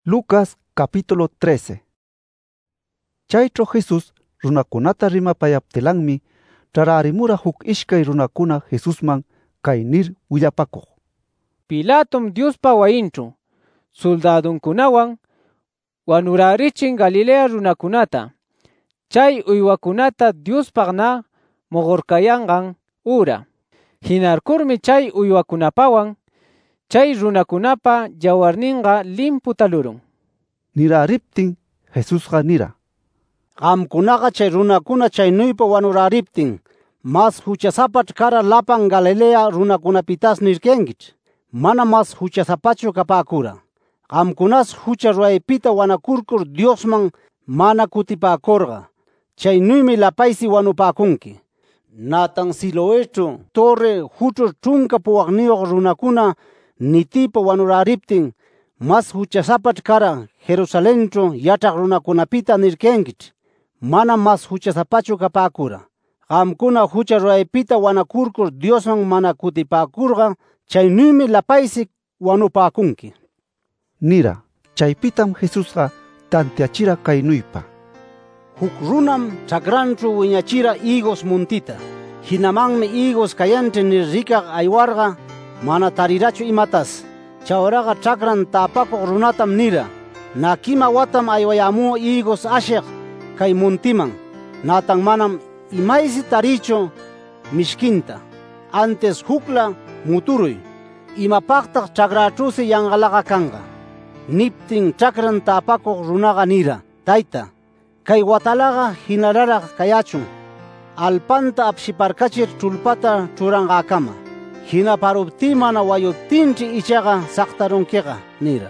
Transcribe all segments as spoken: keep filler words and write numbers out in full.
Lucas capítulo trece. Chaytro Jesús runakunata rimapayaptilanmi tararimura huk ishkay runakuna Jesusman kay nir willapakuq: Pilatom Diospa wayinchu soldadunkunawan wanurarichin Galilea runakunata, chay uywakunata Diospaqna moqorkayanqan ura. Hinarkurmi chay uywakunapawan chay runakunapa yawarninqa limpu talurun. Nirariptin Jesusqa nira: Qamkunaqa chay runakuna chaynuypa wanurariptin mas huchasapach kara lapan Galilea runakunapitas nirkankichu, mana mas huchasapachu kapäkura. Qamkunas hucha ruraypita wanakurkur Diosman mana kutipäkurqa, chaynuymi lapaysi wanupäkunki. Natan Siloechu torre huchur chunka puwaqniyuq runakuna nitipa wanurariptin mas huchasapach kara Jerusalenchu yachaq runakunapita nirkankichu, mana mas huchasapachu kapäkura. Qamkuna hucha ruraypita wanakurkur Diosman mana kutipäkurqa, chaynuymi lapaysi wanupäkunki. Nira. Chaypitam Jesusqa tantiachira kaynuypa: Huk runam chakranchu wiñachira higos muntita. Hinamanmi higos kayanti nir rikaq aywarqa mana tarirachu imatas. Chawraqa chakran tapakuq runatam nira: nakima watam aywayamuu higos ashiq kay muntiman. Natan manam imaysi tarichu mishkinta. Antes hukla muturuy, imapaqtaq chakrachusi yanqalaqa kanqa. Niptin chakran tapakuq runaqa nira: Tayta, kay watalaqa hinararaq kayachun, alpanta apshiparkachir chulpata churanqakama. Hina paruptí mana wayuptinchi ichaqa saqtarunkiqa nira.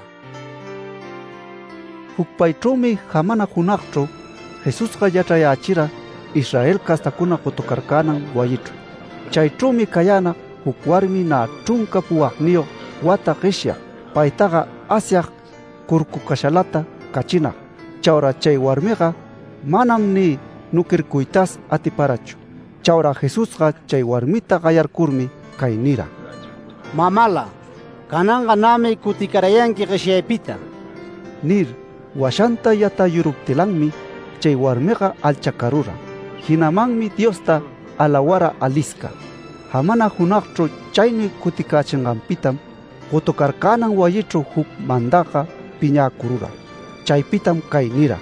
Hukpaychawmi hamana hunaqchu Jesusqa yachayachira Israel kastakuna qutukarkanan wayichu. Chaychawmi kayana huk warmi na chunka puwaqniyuq wata qishyaq, paytaqa Asyaq kurkukashalata kachinaq. Chawra chay warmiqa manam ni nukirkuytas atiparachu. Chawra Jesusqa chay warmita qayarkurmi kay nira: Mamala, kananqa nami kutikarayanki qishyaypita nir washanta yatayuruptilanmi chay warmiqa alchakarura. Hinamanmi Diosta alawara alisca. Hamana hunaqchu chaynuy kutikachinqanpitam qutukarkanan wayichu huk mandaqa piñakurura. Chaypitam kay nira: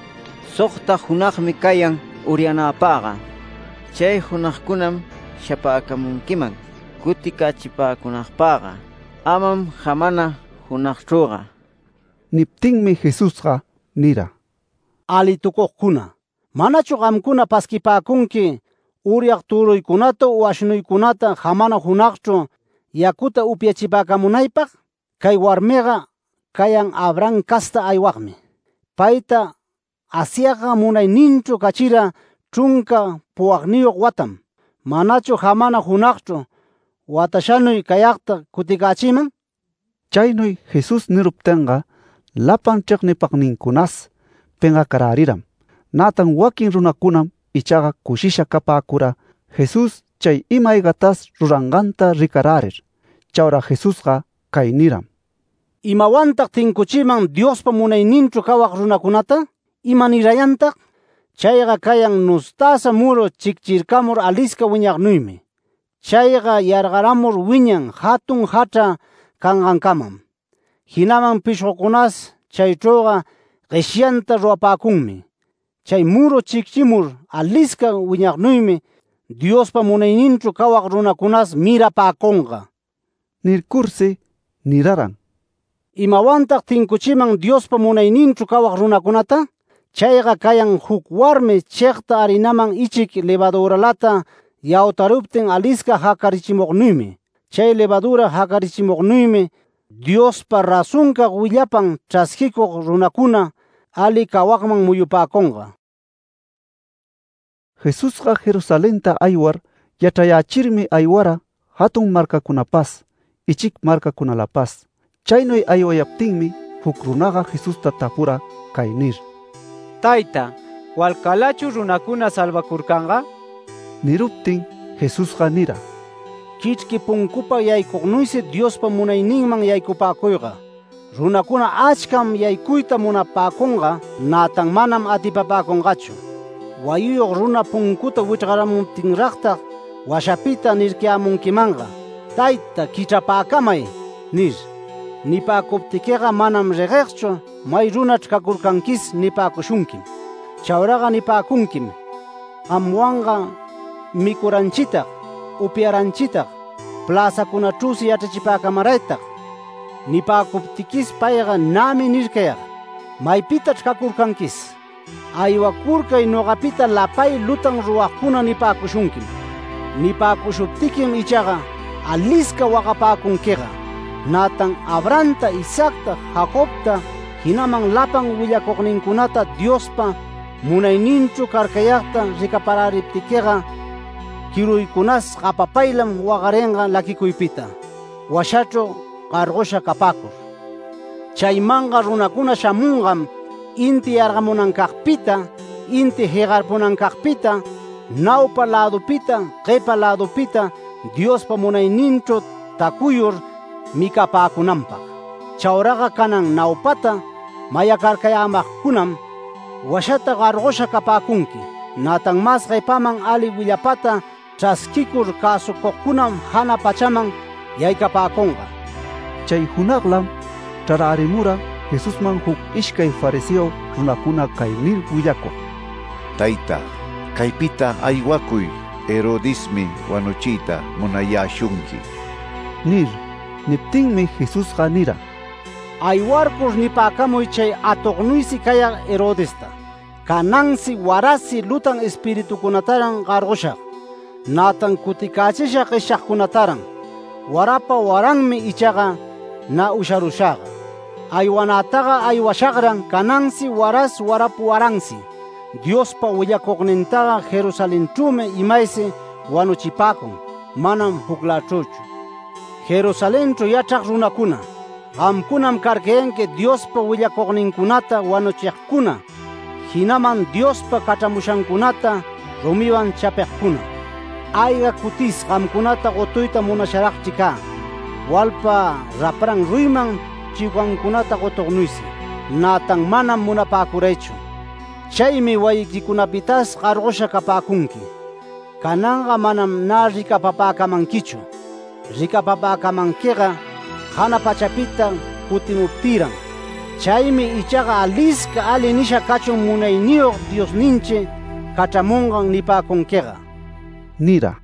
Suqta hunaqmi kayan uryanapaqqa. Chay hunaqkunam shapakamunkiman kutikachipakunaqpaqa, amam hamana hunaqchuqa. Niptinmi Jesusqa nira: Alitukuqkuna, manachu qamkuna paskipäkunki uryaq turuykunata o ashnuykunata hamana hunaqchu yakuta upyachipäkamunaypaq? Kay warmiqa kayan Abraham kasta aywaqmi. Payta Asyaqa munayninchu kachira chunka puwaqniyuq watam. Manachu hamana hunaqchu watashanuy kayaqta kutikachiman? Chaynuy Jesus niruptinqa lapan chiqnipaqninkunas penqakarariram. Natan wakin runakunam ichaqa kushisha kapäkura Jesus chay imaygatas ruranqanta rikararir. Chawra Jesusqa kay niram: Imawantaq tinkuchiman Diospa munayninchu kawaq runakunata? Imanirayantaq? Chayqa kayan nustasa muro chikchirkamur alisca wiñaqnuymi. Chayqa yarqaramur wiñan hatun hach'a kanqankamam. Hinaman pishqukunas chaychawqa qishyanta ruwapäkunmi. Chay muro chikchimur alisca wiñaqnuymi Diospa munayninchu kawaq runakunas mirapäkunqa. Nirkursi niraran: Imawantaq tinkuchiman Diospa munayninchu kawaq runakunata? Chayqa kayan huk warmi chiqta harinaman ichik levaduralata yawtaruptin alisca hakarichimuqnuymi. Chay levadura hakarichimuqnuymi Diospa rasunkaq willapan ch'askikuq runakuna ali kawaqman muyupäkunqa. Jesusqa Jerusalenta aywar yachayachirmi aywara hatun markakunapas, ichik markakunalapas. Chaynuy aywayaptinmi huk runaqa Jesusta tapura kay nir: Tayta, walkalachu runakuna salvakurkanqa? Niruptin Jesusqa nira: Kichki punkupa yaykuqnuysi Diospa munayninman yaykupäkuyqa. Runakuna achkam yaykuyta munapakunqa, natan manam atipapakunqachu. Wayuyuq runa punkuta wichqaramuptinraqtaq washapita nirkiamunkimanqa, Tayta kichapaakamay nir. Nipakuptikiqa manam reqeqchu may runach kakurkankis nipakushunkim. Chawraqa nipakunkim, amwanqa mikuranchitaq, upiaranchitaq, plazakunachusi yachachipakamaraytaq. Nipakuptikis payqa nami nirkayaq, maypitach kakurkankis. Aywakurkay noqapita lapay lutan ruwaqkuna nipakushunkim. Nipakushuptikim ichaqa aliska waqapakunkiqa. Natan Abrahamta, Isaacta, Jacobta, hinaman lapan willakuqninkunata Diospa munayninchu karkayaqta rikaparariptikiqa, kiruykunas qapapaylam waqarinqa lakikuypita, washachu qarqusha kapakur. Chaymanqa runakuna shamunqam inti yarqamunankaqpita, inti hiqarpunankaqpita, nawpa ladupita, qepa ladupita Diospa munayninchu takuyur mikapakunanpaq. Chawraqa kanan nawpata mayakarkayamaqkunam washata qarqusha kapakunki. Natan mas qepaman ali willapata chaskikur kasukuqkunam hana pachaman yaykapakunqa. Chay hunaqlam chararimura Jesusman huk ishkay fariseo runakuna kay nir willakuq: Tayta, kaypita aywakuy, Herodismi wanuchiyta munayashunki. Nir. Niptinmi Jesusqa nira: Aywarkur nipakamuy chay atuqnuysi kayaq Herodesta. Kanansi warasi lutan espiritukunataran qarqushaq. Natan kutikachisha qishaqkunataran. Warapa waranmi ichaqa na usharushaqa. Aywanataqa aywashaqran kanansi waras warapu waransi. Diospa willakuqnintaqa Jerusalenchumi imaysi wanuchipakun, manam huklachuchu. Jerusalenchu yachaq runakuna, qamkunam karkayanki Diospa willakuqninkunata wanuchiqkuna, hinaman Diospa kach'amushankunata rumiwan chapiqkuna. Ayga kutis qamkunata qutuyta munasharaqchi ka, walpa rapran ruyman chiwqankunata qutuqnuysi, natan manam munapakuraychu. Chaymi wayiquikunapitas qarqusha kapakunki. Kananqa manam na rikapapakamankichu. Rikapapakamankiqa hana pachapita kutimuptiran. Chaymi ichaqa aliska ali nisha kachun munayniyuq Diosninchi kach'amunqan nipakunkiqa. Nira.